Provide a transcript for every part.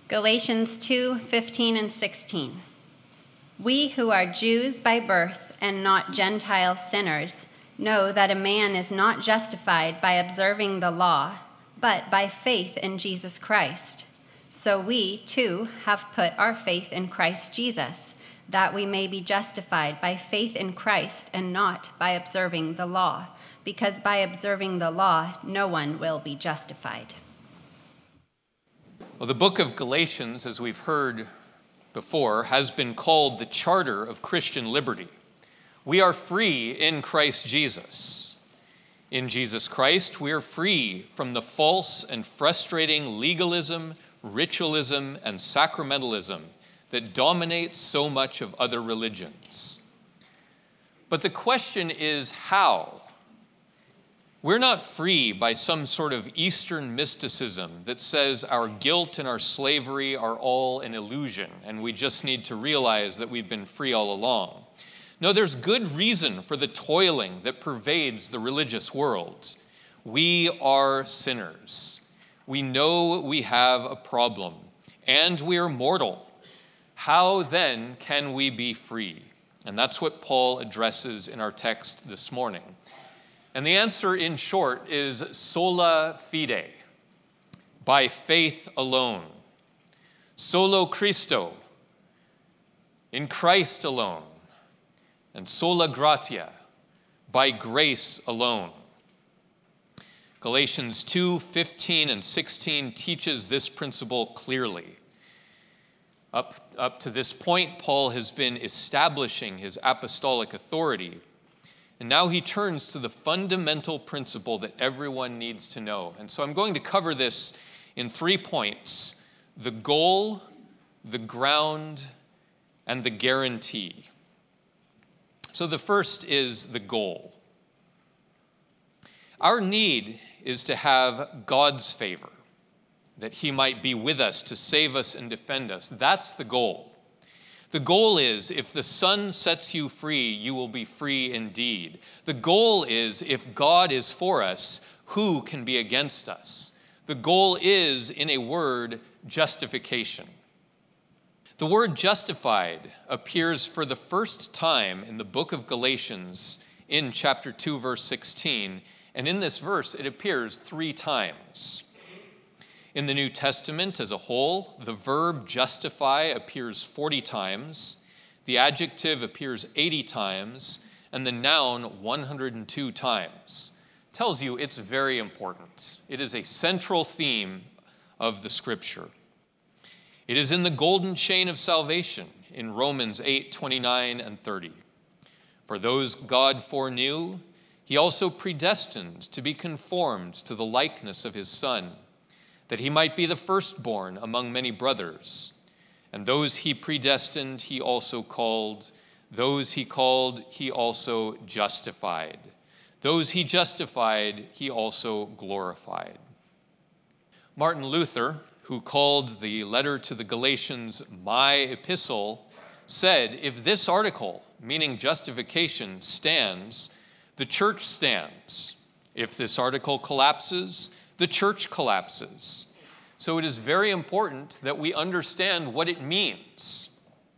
Galatians 2:15 and 16. We who are Jews by birth and not Gentile sinners know that a man is not justified by observing the law, but by faith in Jesus Christ. So we, too, have put our faith in Christ Jesus, that we may be justified by faith in Christ and not by observing the law, because by observing the law, no one will be justified. Well, the book of Galatians, as we've heard before, has been called the charter of Christian liberty. We are free in Christ Jesus. In Jesus Christ, we are free from the false and frustrating legalism, ritualism, and sacramentalism that dominates so much of other religions. But the question is how? We're not free by some sort of Eastern mysticism that says our guilt and our slavery are all an illusion, and we just need to realize that we've been free all along. No, there's good reason for the toiling that pervades the religious world. We are sinners. We know we have a problem, and we are mortal. How then can we be free? And that's what Paul addresses in our text this morning. And the answer, in short, is sola fide, by faith alone. Solo Christo, in Christ alone. And sola gratia, by grace alone. Galatians 2:15 and 16 teaches this principle clearly. Up to this point, Paul has been establishing his apostolic authority. And now he turns to the fundamental principle that everyone needs to know. And so I'm going to cover this in 3 points: the goal, the ground, and the guarantee. So the first is the goal. Our need is to have God's favor, that he might be with us to save us and defend us. That's the goal. The goal is, if the Son sets you free, you will be free indeed. The goal is, if God is for us, who can be against us? The goal is, in a word, justification. The word justified appears for the first time in the book of Galatians in chapter 2, verse 16. And in this verse, it appears 3 times. In the New Testament as a whole, the verb justify appears 40 times, the adjective appears 80 times, and the noun 102 times. Tells you it's very important. It is a central theme of the Scripture. It is in the golden chain of salvation in Romans 8:29 and 30. For those God foreknew, he also predestined to be conformed to the likeness of his Son, that he might be the firstborn among many brothers. And those he predestined, he also called. Those he called, he also justified. Those he justified, he also glorified. Martin Luther, who called the letter to the Galatians my epistle, said, if this article, meaning justification, stands, the church stands. If this article collapses, the church collapses. So it is very important that we understand what it means.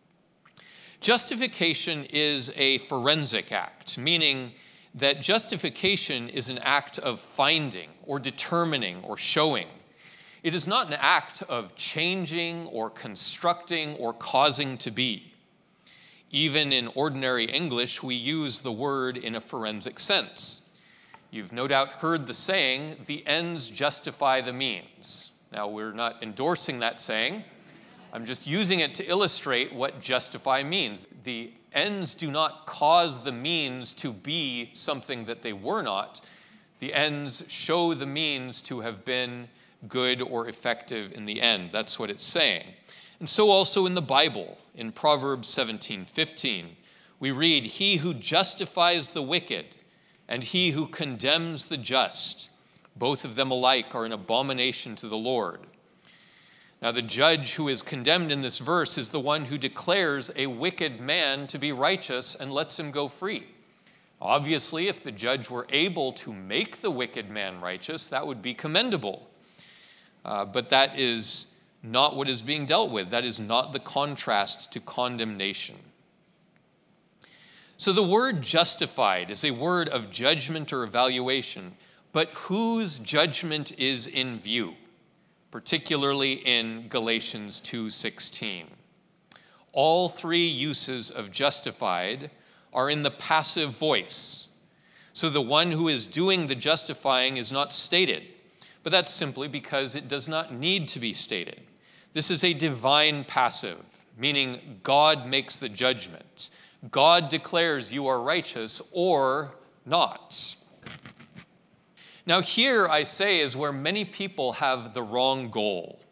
Justification is a forensic act, meaning that justification is an act of finding or determining or showing. It is not an act of changing or constructing or causing to be. Even in ordinary English, we use the word in a forensic sense. You've no doubt heard the saying, the ends justify the means. Now, we're not endorsing that saying. I'm just using it to illustrate what justify means. The ends do not cause the means to be something that they were not. The ends show the means to have been good or effective in the end. That's what it's saying. And so also in the Bible, in Proverbs 17:15, we read, he who justifies the wicked and he who condemns the just, both of them alike are an abomination to the Lord. Now, the judge who is condemned in this verse is the one who declares a wicked man to be righteous and lets him go free. Obviously, if the judge were able to make the wicked man righteous, that would be commendable. But that is not what is being dealt with. That is not the contrast to condemnation. So the word justified is a word of judgment or evaluation, but whose judgment is in view, particularly in Galatians 2:16. All three uses of justified are in the passive voice. So the one who is doing the justifying is not stated, but that's simply because it does not need to be stated. This is a divine passive, meaning God makes the judgment. God declares you are righteous or not. Now here, I say, is where many people have the wrong goal.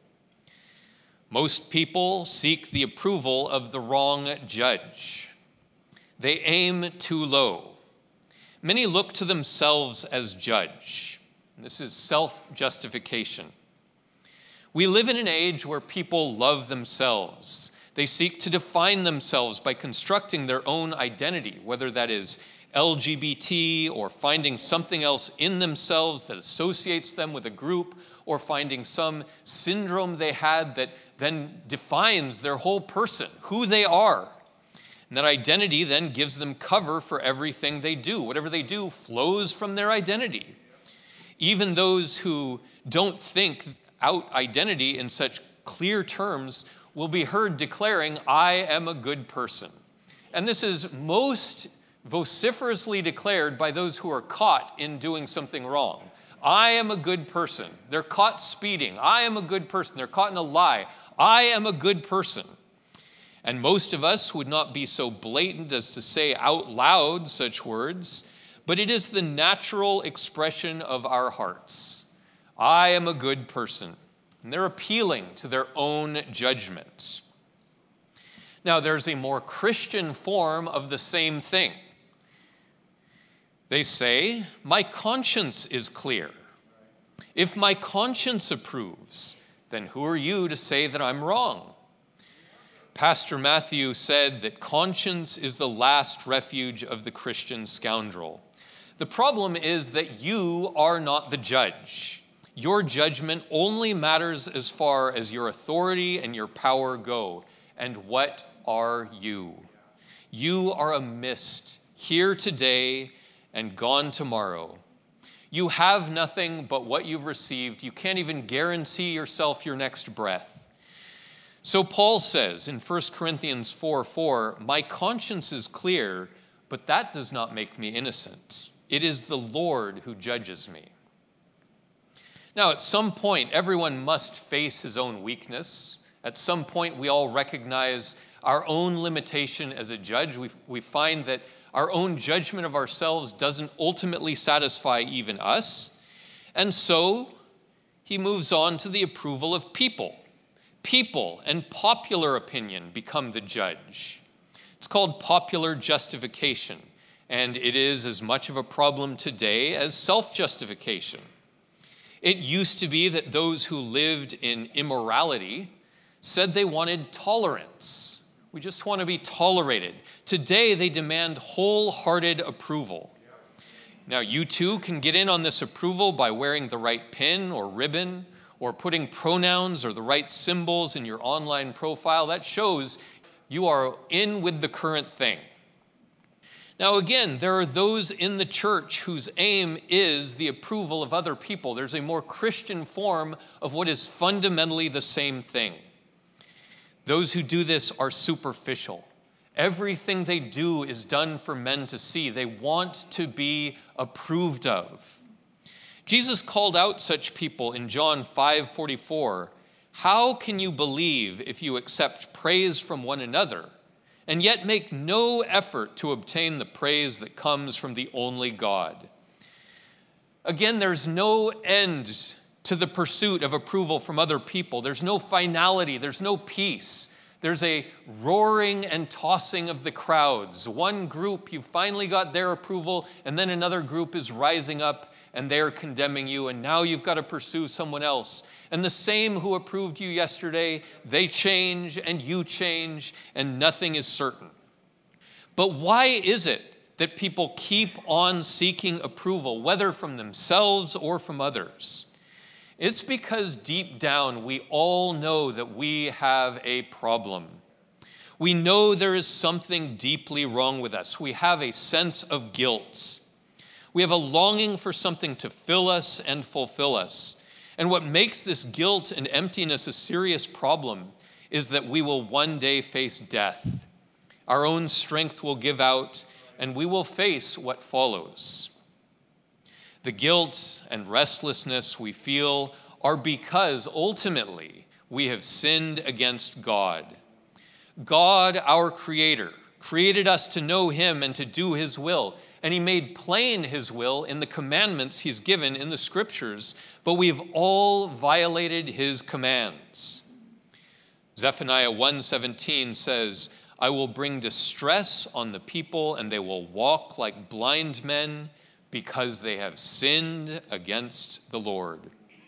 Most people seek the approval of the wrong judge. They aim too low. Many look to themselves as judge. This is self-justification. We live in an age where people love themselves. They seek to define themselves by constructing their own identity, whether that is LGBT or finding something else in themselves that associates them with a group, or finding some syndrome they had that then defines their whole person, who they are. And that identity then gives them cover for everything they do. Whatever they do flows from their identity. Even those who don't think out identity in such clear terms will be heard declaring, I am a good person. And this is most vociferously declared by those who are caught in doing something wrong. I am a good person. They're caught speeding. I am a good person. They're caught in a lie. I am a good person. And most of us would not be so blatant as to say out loud such words, but it is the natural expression of our hearts. I am a good person. And they're appealing to their own judgment. Now, there's a more Christian form of the same thing. They say, my conscience is clear. If my conscience approves, then who are you to say that I'm wrong? Pastor Matthew said that conscience is the last refuge of the Christian scoundrel. The problem is that you are not the judge. Your judgment only matters as far as your authority and your power go. And what are you? You are a mist, here today and gone tomorrow. You have nothing but what you've received. You can't even guarantee yourself your next breath. So Paul says in 1 Corinthians 4:4, my conscience is clear, but that does not make me innocent. It is the Lord who judges me. Now, at some point, everyone must face his own weakness. At some point, we all recognize our own limitation as a judge. We find that our own judgment of ourselves doesn't ultimately satisfy even us. And so he moves on to the approval of people. People and popular opinion become the judge. It's called popular justification, and it is as much of a problem today as self-justification. It used to be that those who lived in immorality said they wanted tolerance. We just want to be tolerated. Today, they demand wholehearted approval. Now, you too can get in on this approval by wearing the right pin or ribbon, or putting pronouns or the right symbols in your online profile. That shows you are in with the current thing. Now again, there are those in the church whose aim is the approval of other people. There's a more Christian form of what is fundamentally the same thing. Those who do this are superficial. Everything they do is done for men to see. They want to be approved of. Jesus called out such people in John 5:44. How can you believe if you accept praise from one another and yet make no effort to obtain the praise that comes from the only God? Again, there's no end to the pursuit of approval from other people. There's no finality. There's no peace. There's a roaring and tossing of the crowds. One group, you finally got their approval, and then another group is rising up and they're condemning you, and now you've got to pursue someone else. And the same who approved you yesterday, they change and you change, and nothing is certain. But why is it that people keep on seeking approval, whether from themselves or from others? It's because deep down we all know that we have a problem. We know there is something deeply wrong with us. We have a sense of guilt. We have a longing for something to fill us and fulfill us. And what makes this guilt and emptiness a serious problem is that we will one day face death. Our own strength will give out, and we will face what follows. The guilt and restlessness we feel are because ultimately we have sinned against God. God, our Creator, created us to know Him and to do His will. And He made plain His will in the commandments He's given in the Scriptures, but we've all violated His commands. Zephaniah 1:17 says, I will bring distress on the people, and they will walk like blind men because they have sinned against the Lord.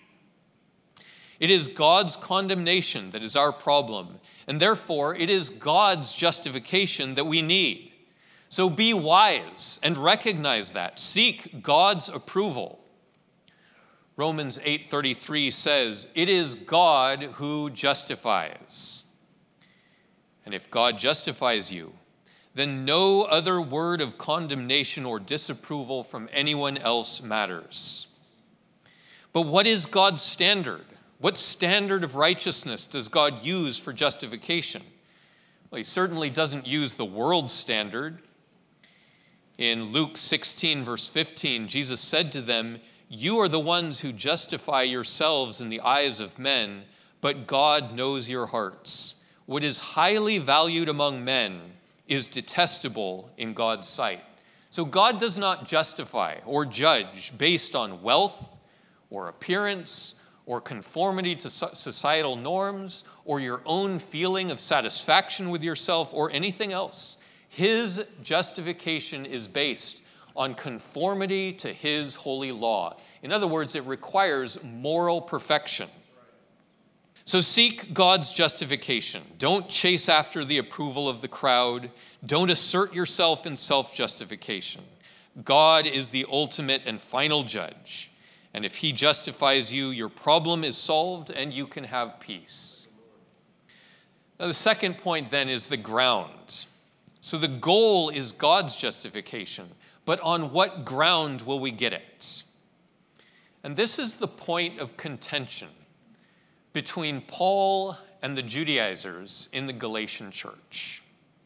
It is God's condemnation that is our problem, and therefore it is God's justification that we need. So be wise and recognize that. Seek God's approval. Romans 8:33 says, it is God who justifies. And if God justifies you, then no other word of condemnation or disapproval from anyone else matters. But what is God's standard? What standard of righteousness does God use for justification? Well, He certainly doesn't use the world's standard. In Luke 16, verse 15, Jesus said to them, you are the ones who justify yourselves in the eyes of men, but God knows your hearts. What is highly valued among men is detestable in God's sight. So God does not justify or judge based on wealth or appearance or conformity to societal norms or your own feeling of satisfaction with yourself or anything else. His justification is based on conformity to His holy law. In other words, it requires moral perfection. So seek God's justification. Don't chase after the approval of the crowd. Don't assert yourself in self-justification. God is the ultimate and final judge. And if He justifies you, your problem is solved and you can have peace. Now, the second point then is the ground. So the goal is God's justification, but on what ground will we get it? And this is the point of contention between Paul and the Judaizers in the Galatian church.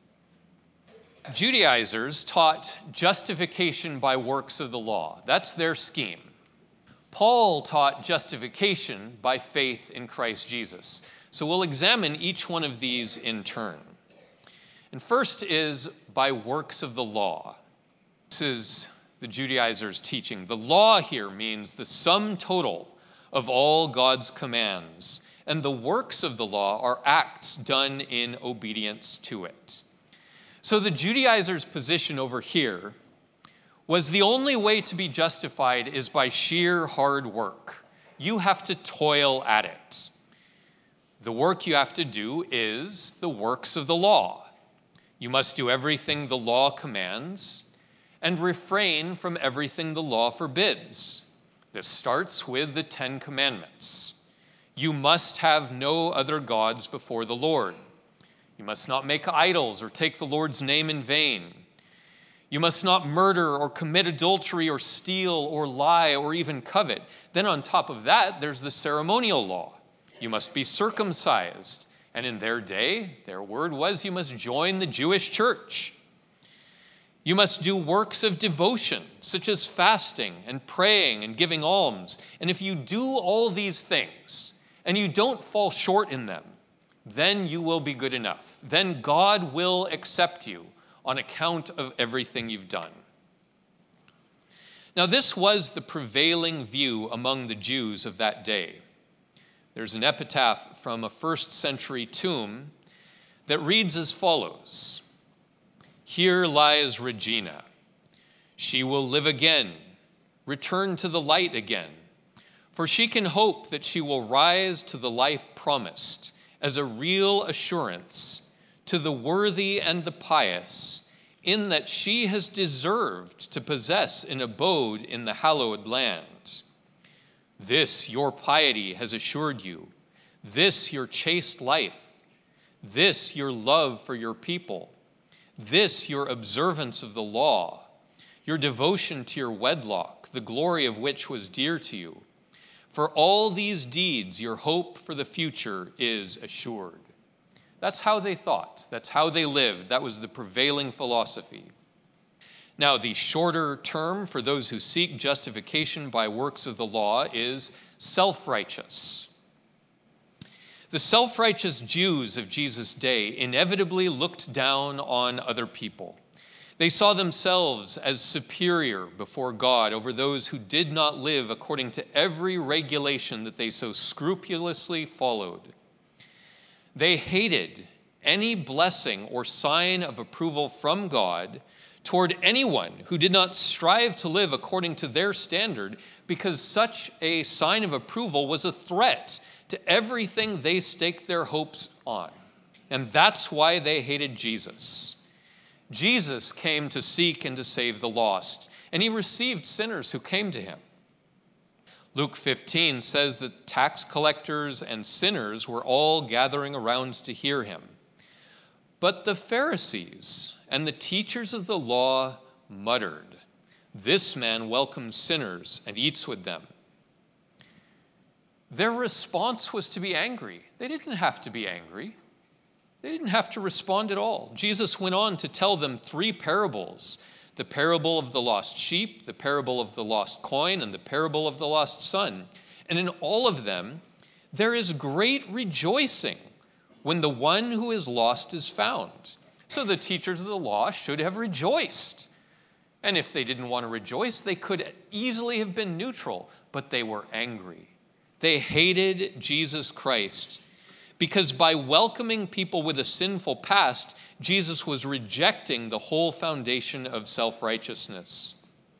Judaizers taught justification by works of the law. That's their scheme. Paul taught justification by faith in Christ Jesus. So we'll examine each one of these in turn. And first is by works of the law. This is the Judaizers' teaching. The law here means the sum total of all God's commands, and the works of the law are acts done in obedience to it. So the Judaizers' position over here was the only way to be justified is by sheer hard work. You have to toil at it. The work you have to do is the works of the law. You must do everything the law commands and refrain from everything the law forbids. This starts with the 10 Commandments. You must have no other gods before the Lord. You must not make idols or take the Lord's name in vain. You must not murder or commit adultery or steal or lie or even covet. Then on top of that, there's the ceremonial law. You must be circumcised. And in their day, their word was you must join the Jewish church. You must do works of devotion, such as fasting and praying and giving alms. And if you do all these things and you don't fall short in them, then you will be good enough. Then God will accept you on account of everything you've done. Now, this was the prevailing view among the Jews of that day. There's an epitaph from a 1st century tomb that reads as follows: Here lies Regina. She will live again, return to the light again, for she can hope that she will rise to the life promised as a real assurance to the worthy and the pious, in that she has deserved to possess an abode in the hallowed land. This your piety has assured you, this your chaste life, this your love for your people, this your observance of the law, your devotion to your wedlock, the glory of which was dear to you. For all these deeds, your hope for the future is assured. That's how they thought. That's how they lived. That was the prevailing philosophy. Now, the shorter term for those who seek justification by works of the law is self-righteous. The self-righteous Jews of Jesus' day inevitably looked down on other people. They saw themselves as superior before God over those who did not live according to every regulation that they so scrupulously followed. They hated any blessing or sign of approval from God toward anyone who did not strive to live according to their standard, because such a sign of approval was a threat to everything they staked their hopes on. And that's why they hated Jesus. Jesus came to seek and to save the lost, and he received sinners who came to him. Luke 15 says that tax collectors and sinners were all gathering around to hear him. But the Pharisees and the teachers of the law muttered, "This man welcomes sinners and eats with them." Their response was to be angry. They didn't have to be angry. They didn't have to respond at all. Jesus went on to tell them 3 parables: the parable of the lost sheep, the parable of the lost coin, and the parable of the lost son. And in all of them, there is great rejoicing when the one who is lost is found. So the teachers of the law should have rejoiced. And if they didn't want to rejoice, they could easily have been neutral, but they were angry. They hated Jesus Christ because by welcoming people with a sinful past, Jesus was rejecting the whole foundation of self-righteousness.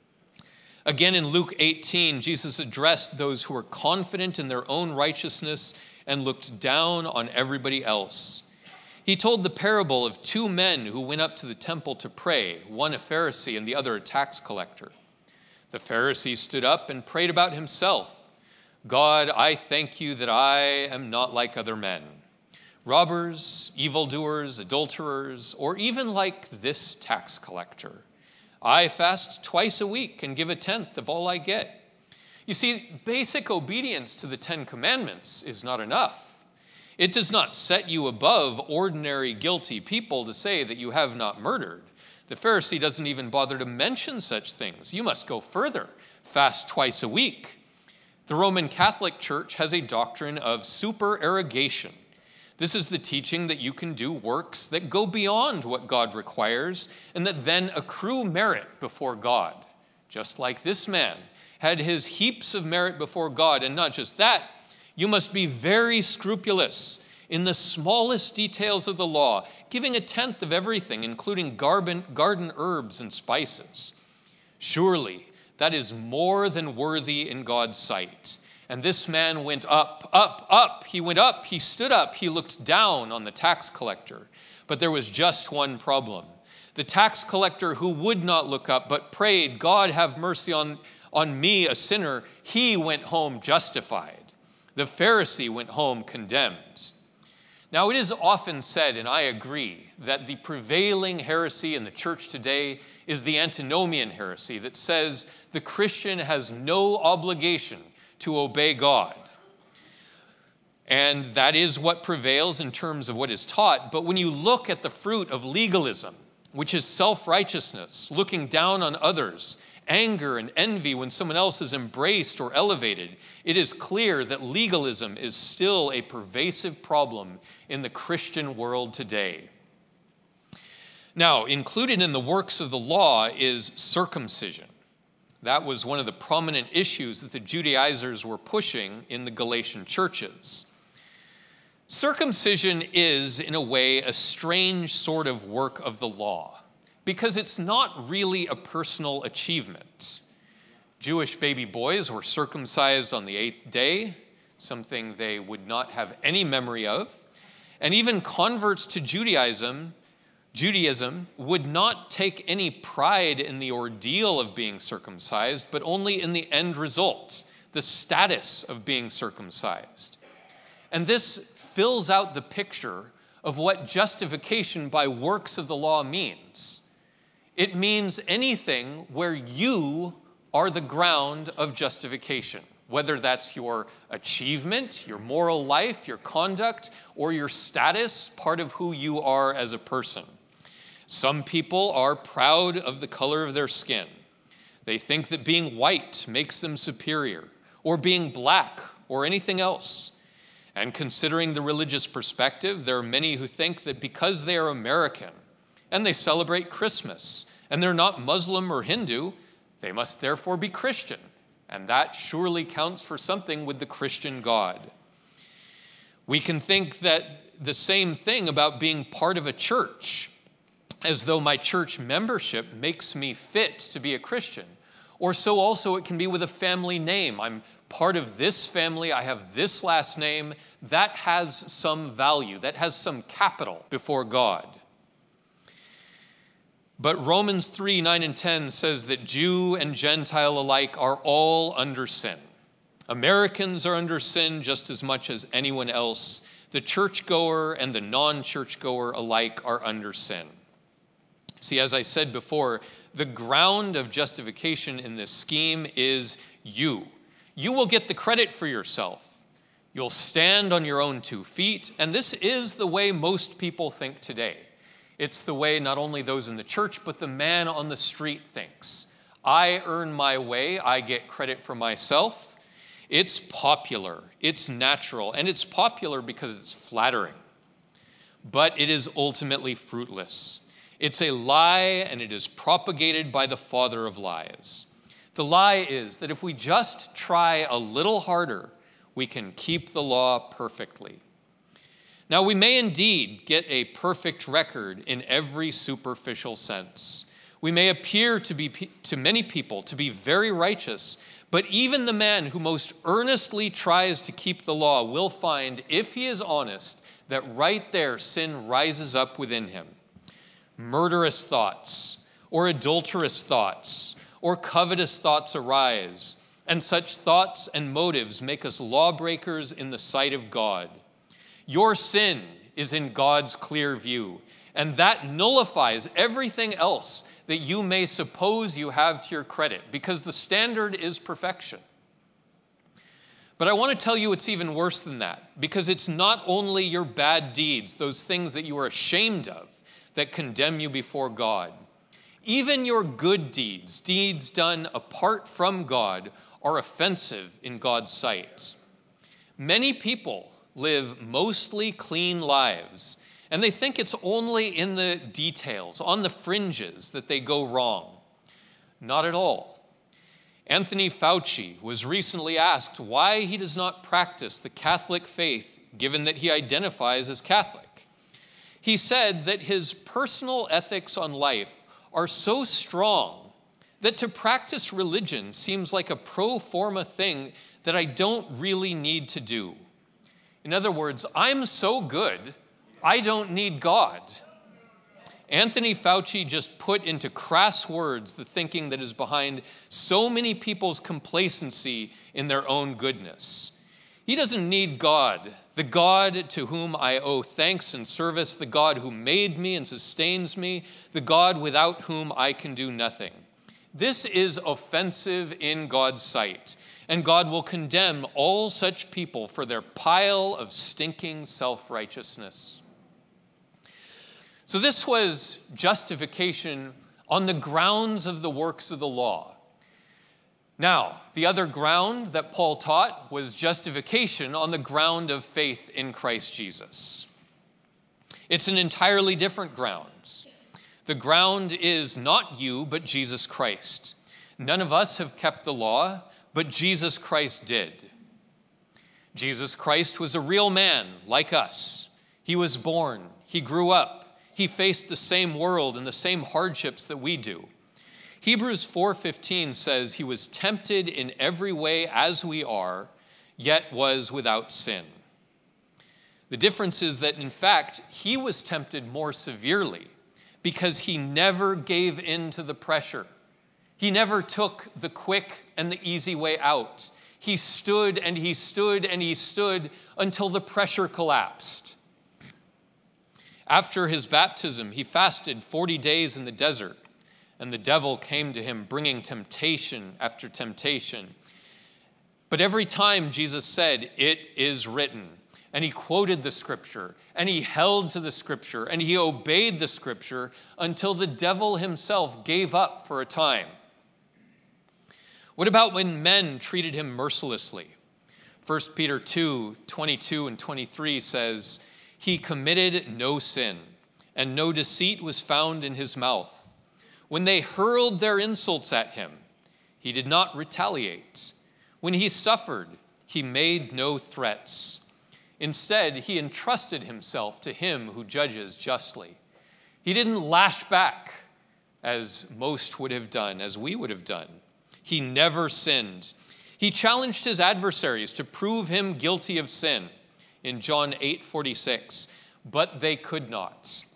Again, in Luke 18, Jesus addressed those who were confident in their own righteousness and looked down on everybody else. He told the parable of 2 men who went up to the temple to pray, one a Pharisee and the other a tax collector. The Pharisee stood up and prayed about himself. "God, I thank you that I am not like other men, robbers, evildoers, adulterers, or even like this tax collector. I fast twice a week and give 1/10 of all I get." You see, basic obedience to the 10 Commandments is not enough. It does not set you above ordinary guilty people to say that you have not murdered. The Pharisee doesn't even bother to mention such things. You must go further. Fast twice a week. The Roman Catholic Church has a doctrine of supererogation. This is the teaching that you can do works that go beyond what God requires and that then accrue merit before God. Just like this man had his heaps of merit before God. And not just that, you must be very scrupulous in the smallest details of the law, giving 1/10 of everything, including garden herbs and spices. Surely that is more than worthy in God's sight. And this man went up, up, up. He went up, he stood up, he looked down on the tax collector. But there was just one problem. The tax collector who would not look up but prayed, "God, have mercy on me, a sinner," he went home justified. The Pharisee went home condemned. Now, it is often said, and I agree, that the prevailing heresy in the church today is the antinomian heresy that says the Christian has no obligation to obey God. And that is what prevails in terms of what is taught. But when you look at the fruit of legalism, which is self-righteousness, looking down on others, anger and envy when someone else is embraced or elevated, it is clear that legalism is still a pervasive problem in the Christian world today. Now, included in the works of the law is circumcision. That was one of the prominent issues that the Judaizers were pushing in the Galatian churches. Circumcision is, in a way, a strange sort of work of the law, because it's not really a personal achievement. Jewish baby boys were circumcised on the 8th day, something they would not have any memory of. And even converts to Judaism would not take any pride in the ordeal of being circumcised, but only in the end result, the status of being circumcised. And this fills out the picture of what justification by works of the law means. It means anything where you are the ground of justification, whether that's your achievement, your moral life, your conduct, or your status, part of who you are as a person. Some people are proud of the color of their skin. They think that being white makes them superior, or being black, or anything else. And considering the religious perspective, there are many who think that because they are American, and they celebrate Christmas, and they're not Muslim or Hindu, they must therefore be Christian. And that surely counts for something with the Christian God. We can think that the same thing about being part of a church, as though my church membership makes me fit to be a Christian. Or so also it can be with a family name. I'm part of this family, I have this last name. That has some value, that has some capital before God. But Romans 3, 9 and 10 says that Jew and Gentile alike are all under sin. Americans are under sin just as much as anyone else. The churchgoer and the non-churchgoer alike are under sin. See, as I said before, the ground of justification in this scheme is you. You will get the credit for yourself. You'll stand on your own 2 feet, and this is the way most people think today. It's the way not only those in the church, but the man on the street thinks. I earn my way, I get credit for myself. It's popular, it's natural, and it's popular because it's flattering. But it is ultimately fruitless. It's a lie, and it is propagated by the father of lies. The lie is that if we just try a little harder, we can keep the law perfectly. Now, we may indeed get a perfect record in every superficial sense. We may appear to many people to be very righteous, but even the man who most earnestly tries to keep the law will find, if he is honest, that right there sin rises up within him. Murderous thoughts, or adulterous thoughts, or covetous thoughts arise, and such thoughts and motives make us lawbreakers in the sight of God. Your sin is in God's clear view, and that nullifies everything else that you may suppose you have to your credit, because the standard is perfection. But I want to tell you it's even worse than that, because it's not only your bad deeds, those things that you are ashamed of, that condemn you before God. Even your good deeds, deeds done apart from God, are offensive in God's sight. Many people live mostly clean lives, and they think it's only in the details, on the fringes, that they go wrong. Not at all. Anthony Fauci was recently asked why he does not practice the Catholic faith, given that he identifies as Catholic. He said that his personal ethics on life are so strong that to practice religion seems like a pro forma thing that I don't really need to do. In other words, I'm so good, I don't need God. Anthony Fauci just put into crass words the thinking that is behind so many people's complacency in their own goodness. He doesn't need God, the God to whom I owe thanks and service, the God who made me and sustains me, the God without whom I can do nothing. This is offensive in God's sight, and God will condemn all such people for their pile of stinking self-righteousness. So this was justification on the grounds of the works of the law. Now, the other ground that Paul taught was justification on the ground of faith in Christ Jesus. It's an entirely different ground. The ground is not you, but Jesus Christ. None of us have kept the law, but Jesus Christ did. Jesus Christ was a real man like us. He was born, he grew up, he faced the same world and the same hardships that we do. Hebrews 4:15 says he was tempted in every way as we are, yet was without sin. The difference is that, in fact, he was tempted more severely because he never gave in to the pressure. He never took the quick and the easy way out. He stood and he stood and he stood until the pressure collapsed. After his baptism, he fasted 40 days in the desert, and the devil came to him, bringing temptation after temptation. But every time Jesus said, "It is written," and he quoted the scripture, and he held to the scripture, and he obeyed the scripture until the devil himself gave up for a time. What about when men treated him mercilessly? 1 Peter 2:22 and 23 says, "He committed no sin, and no deceit was found in his mouth. When they hurled their insults at him, he did not retaliate. When he suffered, he made no threats. Instead, he entrusted himself to him who judges justly." He didn't lash back as most would have done, as we would have done. He never sinned. He challenged his adversaries to prove him guilty of sin in John 8:46, but they could not.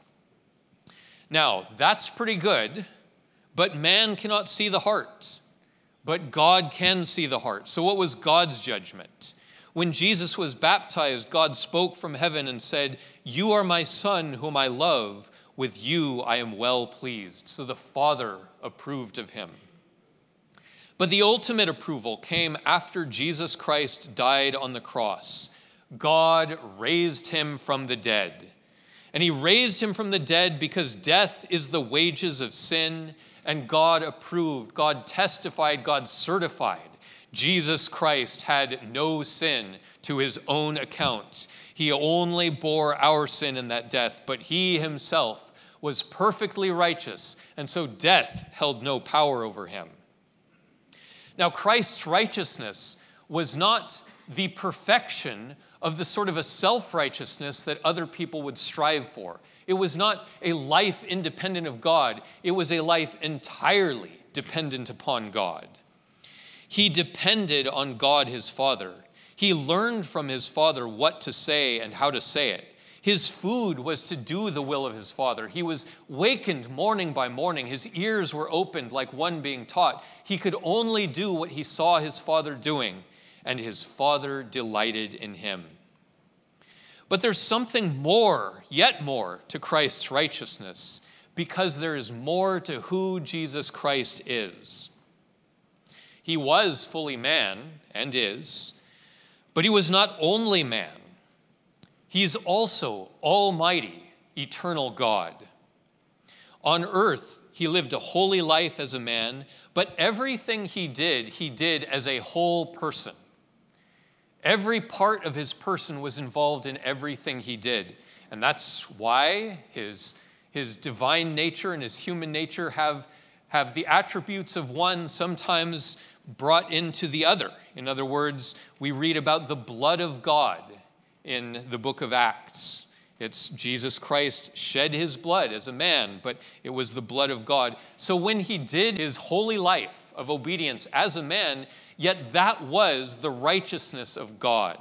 Now, that's pretty good, but man cannot see the heart. But God can see the heart. So what was God's judgment? When Jesus was baptized, God spoke from heaven and said, "You are my Son whom I love. With you I am well pleased." So the Father approved of him. But the ultimate approval came after Jesus Christ died on the cross. God raised him from the dead. And he raised him from the dead because death is the wages of sin, and God approved, God testified, God certified. Jesus Christ had no sin to his own account. He only bore our sin in that death, but he himself was perfectly righteous, and so death held no power over him. Now, Christ's righteousness was not the perfection of the sort of a self-righteousness that other people would strive for. It was not a life independent of God. It was a life entirely dependent upon God. He depended on God his Father. He learned from his Father what to say and how to say it. His food was to do the will of his Father. He was wakened morning by morning. His ears were opened like one being taught. He could only do what he saw his Father doing, and his Father delighted in him. But there's something more, yet more, to Christ's righteousness, because there is more to who Jesus Christ is. He was fully man, and is, but he was not only man. He's also almighty, eternal God. On earth, he lived a holy life as a man, but everything he did as a whole person. Every part of his person was involved in everything he did. And that's why his divine nature and his human nature have the attributes of one sometimes brought into the other. In other words, we read about the blood of God in the book of Acts. It's Jesus Christ shed his blood as a man, but it was the blood of God. So when he did his holy life of obedience as a man, yet that was the righteousness of God.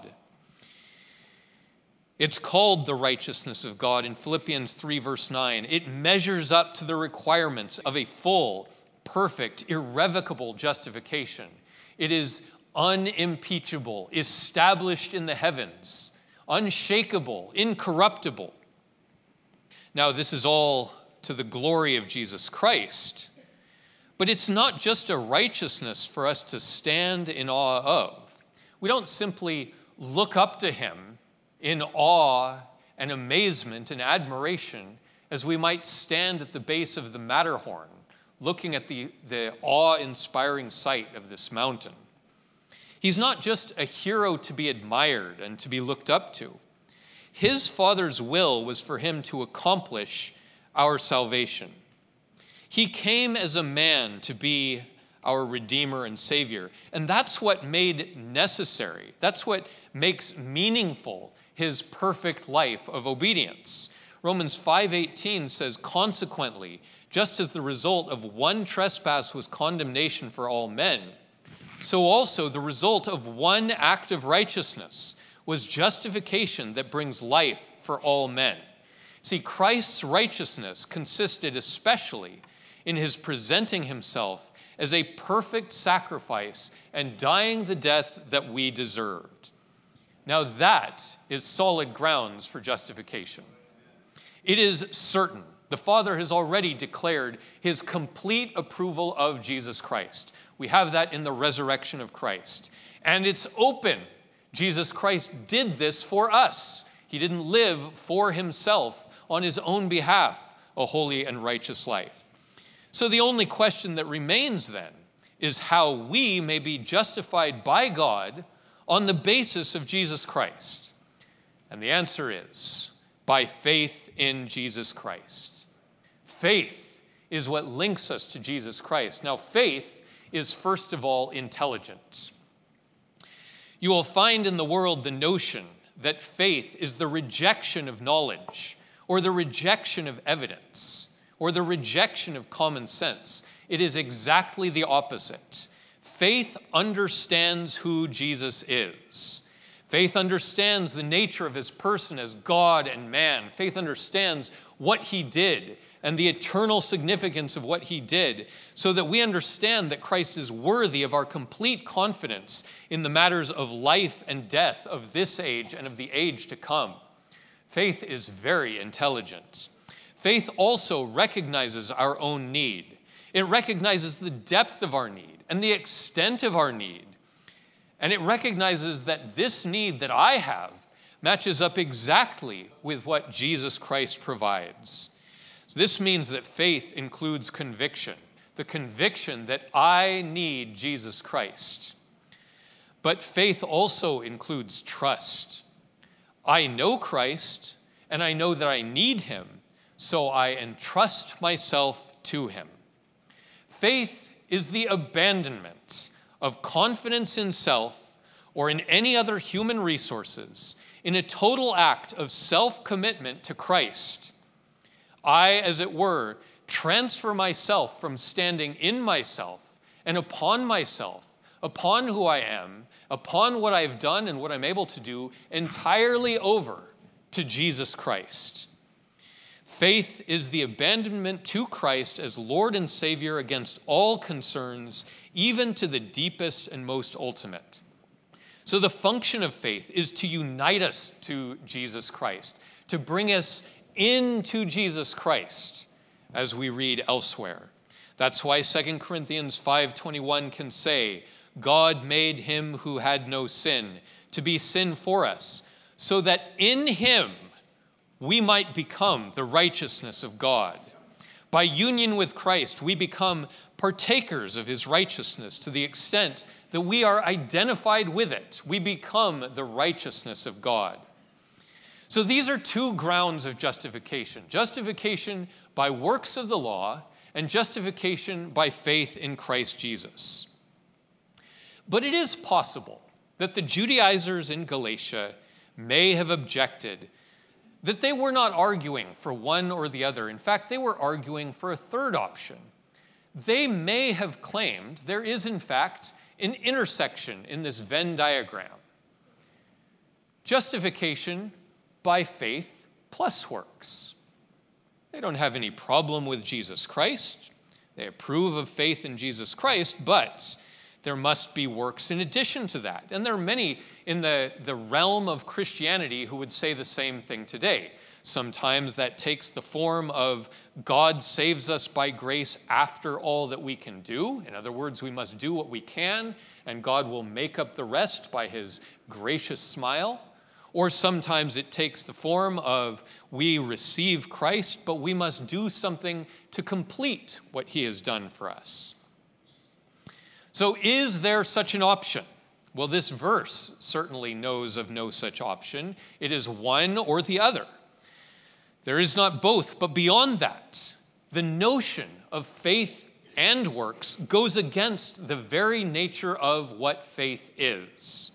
It's called the righteousness of God in Philippians 3 verse 9. It measures up to the requirements of a full, perfect, irrevocable justification. It is unimpeachable, established in the heavens, unshakable, incorruptible. Now, this is all to the glory of Jesus Christ, but it's not just a righteousness for us to stand in awe of. We don't simply look up to him in awe and amazement and admiration as we might stand at the base of the Matterhorn, looking at the awe-inspiring sight of this mountain. He's not just a hero to be admired and to be looked up to. His Father's will was for him to accomplish our salvation. He came as a man to be our Redeemer and Savior. And that's what made necessary. That's what makes meaningful his perfect life of obedience. Romans 5:18 says, "Consequently, just as the result of one trespass was condemnation for all men, so also the result of one act of righteousness was justification that brings life for all men." See, Christ's righteousness consisted especially in his presenting himself as a perfect sacrifice and dying the death that we deserved. Now that is solid grounds for justification. It is certain. The Father has already declared his complete approval of Jesus Christ. We have that in the resurrection of Christ. And it's open. Jesus Christ did this for us. He didn't live for himself on his own behalf, a holy and righteous life. So the only question that remains then is how we may be justified by God on the basis of Jesus Christ. And the answer is by faith in Jesus Christ. Faith is what links us to Jesus Christ. Now, faith is first of all intelligent. You will find in the world the notion that faith is the rejection of knowledge, or the rejection of evidence, or the rejection of common sense. It is exactly the opposite. Faith understands who Jesus is. Faith understands the nature of his person as God and man. Faith understands what he did and the eternal significance of what he did, so that we understand that Christ is worthy of our complete confidence in the matters of life and death of this age and of the age to come. Faith is very intelligent. Faith also recognizes our own need. It recognizes the depth of our need and the extent of our need. And it recognizes that this need that I have matches up exactly with what Jesus Christ provides. So this means that faith includes conviction, the conviction that I need Jesus Christ. But faith also includes trust. I know Christ, and I know that I need him, so I entrust myself to him. Faith is the abandonment of confidence in self or in any other human resources in a total act of self-commitment to Christ. I, as it were, transfer myself from standing in myself and upon myself, upon who I am, upon what I've done and what I'm able to do, entirely over to Jesus Christ. Faith is the abandonment to Christ as Lord and Savior against all concerns, even to the deepest and most ultimate. So the function of faith is to unite us to Jesus Christ, to bring us into Jesus Christ, as we read elsewhere. That's why 2 Corinthians 5:21 can say, God made him who had no sin to be sin for us, so that in him we might become the righteousness of God. By union with Christ, we become partakers of his righteousness to the extent that we are identified with it. We become the righteousness of God. So these are two grounds of justification. Justification by works of the law and justification by faith in Christ Jesus. But it is possible that the Judaizers in Galatia may have objected that they were not arguing for one or the other. In fact, they were arguing for a third option. They may have claimed there is, in fact, an intersection in this Venn diagram. Justification by faith plus works. They don't have any problem with Jesus Christ. They approve of faith in Jesus Christ, but there must be works in addition to that. And there are many in the realm of Christianity who would say the same thing today. Sometimes that takes the form of God saves us by grace after all that we can do. In other words, we must do what we can, and God will make up the rest by his gracious smile. Or sometimes it takes the form of we receive Christ, but we must do something to complete what he has done for us. So is there such an option? Well, this verse certainly knows of no such option. It is one or the other. There is not both, but beyond that, the notion of faith and works goes against the very nature of what faith is.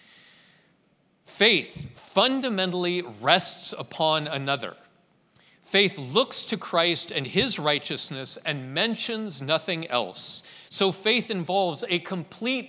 Faith fundamentally rests upon another. Faith looks to Christ and his righteousness and mentions nothing else. So faith involves a complete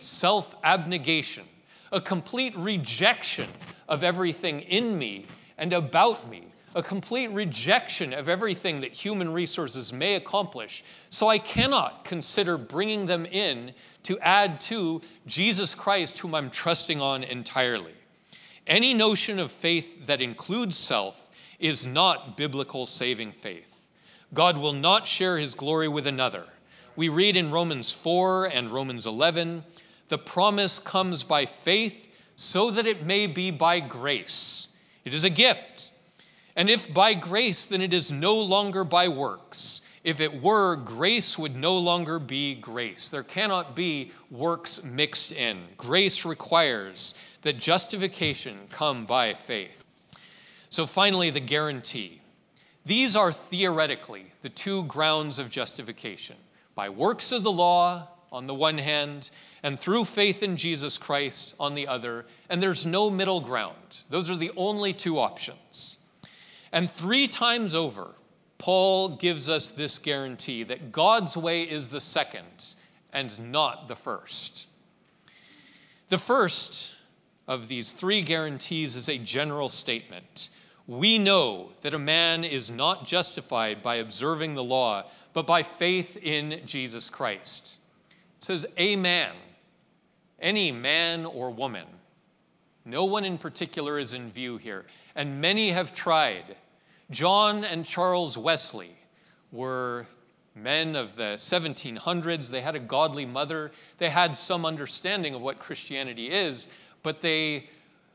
self-abnegation, a complete rejection of everything in me and about me, a complete rejection of everything that human resources may accomplish. So I cannot consider bringing them in to add to Jesus Christ, whom I'm trusting on entirely. Any notion of faith that includes self is not biblical saving faith. God will not share his glory with another. We read in Romans 4 and Romans 11, the promise comes by faith so that it may be by grace. It is a gift. And if by grace, then it is no longer by works. If it were, grace would no longer be grace. There cannot be works mixed in. Grace requires that justification come by faith. So finally, the guarantee. These are theoretically the two grounds of justification. By works of the law on the one hand, and through faith in Jesus Christ on the other, and there's no middle ground. Those are the only two options. And 3 times over, Paul gives us this guarantee that God's way is the second and not the first. The first of these 3 guarantees is a general statement. We know that a man is not justified by observing the law, but by faith in Jesus Christ. It says a man, any man or woman. No one in particular is in view here, and many have tried. John and Charles Wesley were men of the 1700s. They had a godly mother. They had some understanding of what Christianity is, but they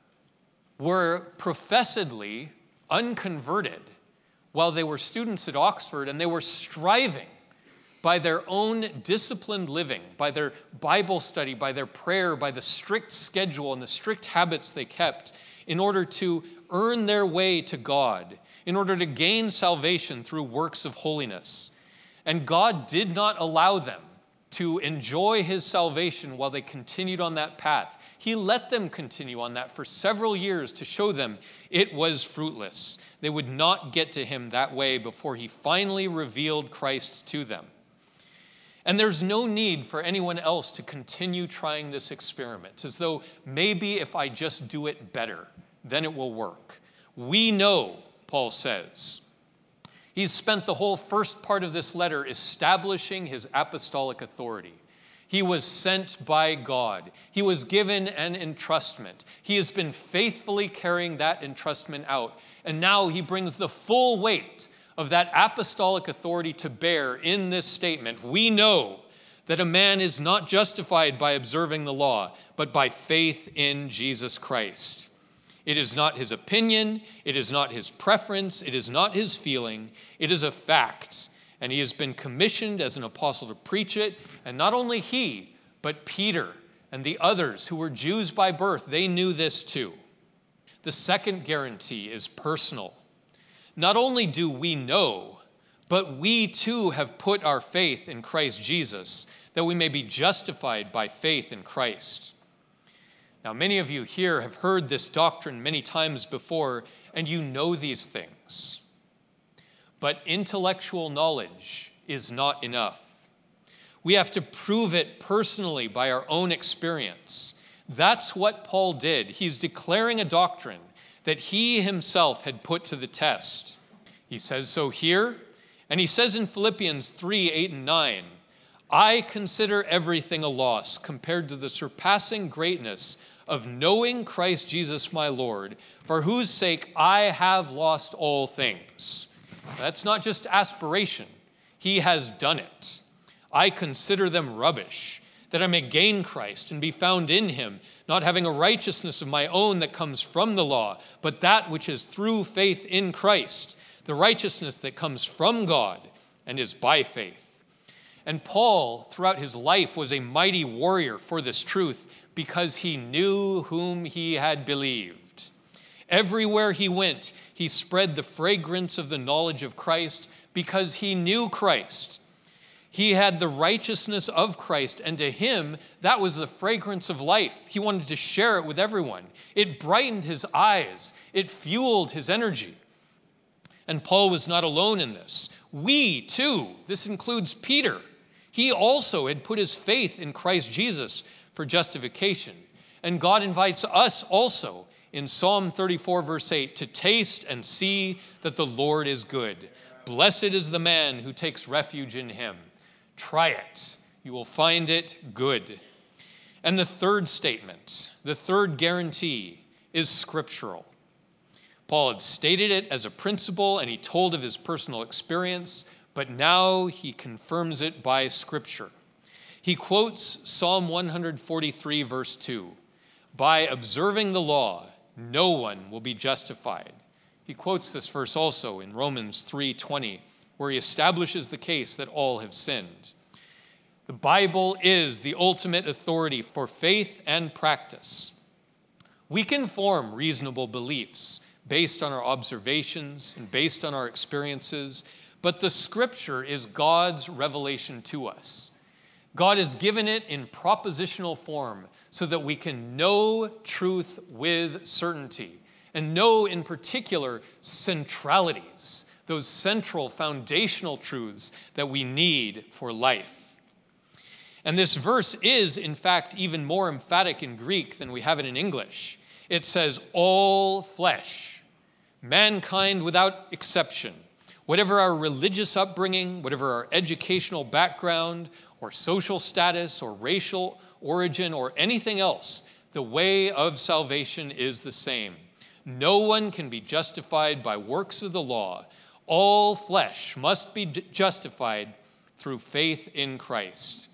were professedly unconverted while they were students at Oxford, and they were striving by their own disciplined living, by their Bible study, by their prayer, by the strict schedule and the strict habits they kept in order to earn their way to God, in order to gain salvation through works of holiness. And God did not allow them to enjoy his salvation while they continued on that path. He let them continue on that for several years to show them it was fruitless. They would not get to him that way before he finally revealed Christ to them. And there's no need for anyone else to continue trying this experiment, as though maybe if I just do it better, then it will work. We know, Paul says. He's spent the whole first part of this letter establishing his apostolic authority. He was sent by God. He was given an entrustment. He has been faithfully carrying that entrustment out. And now he brings the full weight of that apostolic authority to bear in this statement. We know that a man is not justified by observing the law, but by faith in Jesus Christ. It is not his opinion. It is not his preference. It is not his feeling. It is a fact. And he has been commissioned as an apostle to preach it. And not only he, but Peter and the others who were Jews by birth, they knew this too. The second guarantee is personal. Not only do we know, but we too have put our faith in Christ Jesus, that we may be justified by faith in Christ. Now, many of you here have heard this doctrine many times before, and you know these things. But intellectual knowledge is not enough. We have to prove it personally by our own experience. That's what Paul did. He's declaring a doctrine that he himself had put to the test. He says so here, and he says in Philippians 3:8-9, I consider everything a loss compared to the surpassing greatness of knowing Christ Jesus my Lord, for whose sake I have lost all things. That's not just aspiration. He has done it. I consider them rubbish, that I may gain Christ and be found in him, not having a righteousness of my own that comes from the law, but that which is through faith in Christ, the righteousness that comes from God and is by faith. And Paul, throughout his life, was a mighty warrior for this truth because he knew whom he had believed. Everywhere he went, he spread the fragrance of the knowledge of Christ because he knew Christ. He had the righteousness of Christ, and to him, that was the fragrance of life. He wanted to share it with everyone. It brightened his eyes. It fueled his energy. And Paul was not alone in this. We, too, this includes Peter. He also had put his faith in Christ Jesus for justification. And God invites us also in Psalm 34, verse 8, to taste and see that the Lord is good. Blessed is the man who takes refuge in him. Try it. You will find it good. And the third statement, the third guarantee, is scriptural. Paul had stated it as a principle, and he told of his personal experience, but now he confirms it by Scripture. He quotes Psalm 143, verse 2, "By observing the law, no one will be justified." He quotes this verse also in Romans 3:20, where he establishes the case that all have sinned. The Bible is the ultimate authority for faith and practice. We can form reasonable beliefs based on our observations and based on our experiences, but the Scripture is God's revelation to us. God has given it in propositional form so that we can know truth with certainty and know in particular centralities, those central foundational truths that we need for life. And this verse is, in fact, even more emphatic in Greek than we have it in English. It says, all flesh, mankind without exception, whatever our religious upbringing, whatever our educational background or social status or racial origin or anything else, the way of salvation is the same. No one can be justified by works of the law. All flesh must be justified through faith in Christ.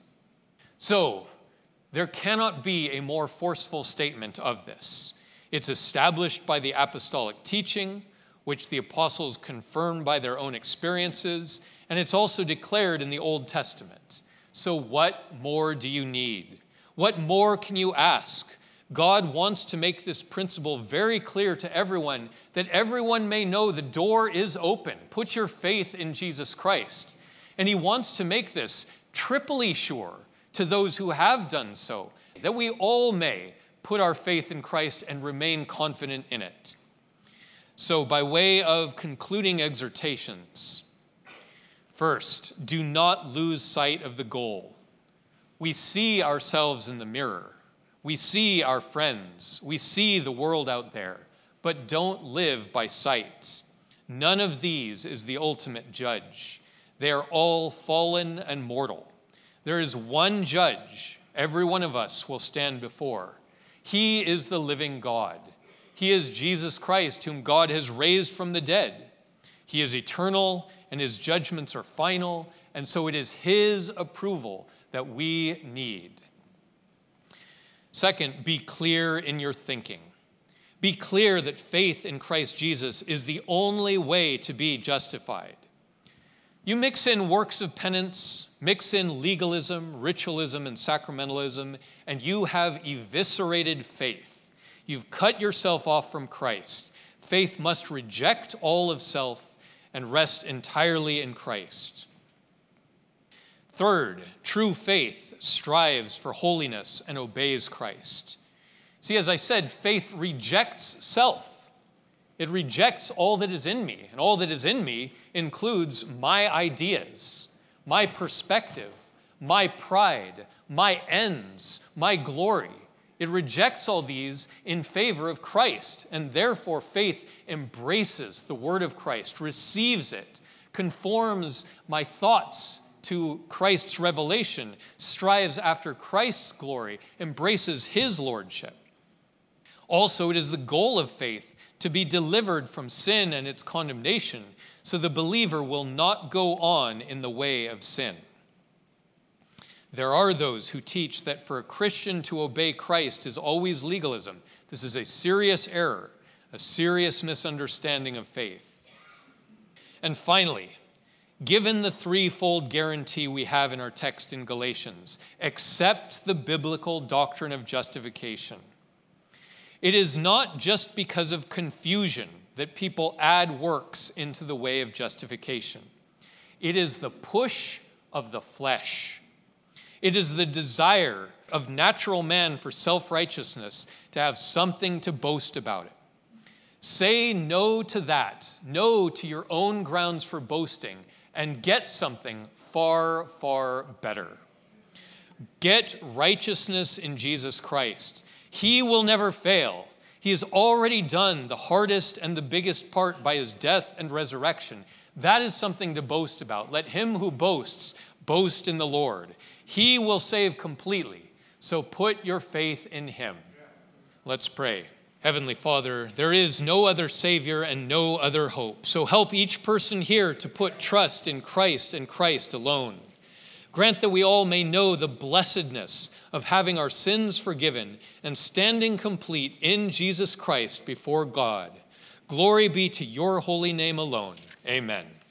So, there cannot be a more forceful statement of this. It's established by the apostolic teaching, which the apostles confirmed by their own experiences, and it's also declared in the Old Testament. So what more do you need? What more can you ask? God wants to make this principle very clear to everyone, that everyone may know the door is open. Put your faith in Jesus Christ. And he wants to make this triply sure to those who have done so, that we all may put our faith in Christ and remain confident in it. So, by way of concluding exhortations, first, do not lose sight of the goal. We see ourselves in the mirror. We see our friends. We see the world out there, but don't live by sight. None of these is the ultimate judge. They are all fallen and mortal. There is one judge every one of us will stand before. He is the living God. He is Jesus Christ, whom God has raised from the dead. He is eternal, and his judgments are final, and so it is his approval that we need. Second, be clear in your thinking. Be clear that faith in Christ Jesus is the only way to be justified. You mix in works of penance, mix in legalism, ritualism, and sacramentalism, and you have eviscerated faith. You've cut yourself off from Christ. Faith must reject all of self and rest entirely in Christ. Third, true faith strives for holiness and obeys Christ. See, as I said, faith rejects self. It rejects all that is in me, and all that is in me includes my ideas, my perspective, my pride, my ends, my glory. It rejects all these in favor of Christ, and therefore faith embraces the word of Christ, receives it, conforms my thoughts to Christ's revelation, strives after Christ's glory, embraces his lordship. Also, it is the goal of faith to be delivered from sin and its condemnation, so the believer will not go on in the way of sin. There are those who teach that for a Christian to obey Christ is always legalism. This is a serious error, a serious misunderstanding of faith. And finally, given the threefold guarantee we have in our text in Galatians, accept the biblical doctrine of justification. It is not just because of confusion that people add works into the way of justification. It is the push of the flesh. It is the desire of natural man for self-righteousness to have something to boast about it. Say no to that, no to your own grounds for boasting, and get something far, far better. Get righteousness in Jesus Christ. He will never fail. He has already done the hardest and the biggest part by his death and resurrection. That is something to boast about. Let him who boasts boast in the Lord. He will save completely, so put your faith in him. Let's pray. Heavenly Father, there is no other Savior and no other hope. So help each person here to put trust in Christ and Christ alone. Grant that we all may know the blessedness of having our sins forgiven and standing complete in Jesus Christ before God. Glory be to your holy name alone. Amen.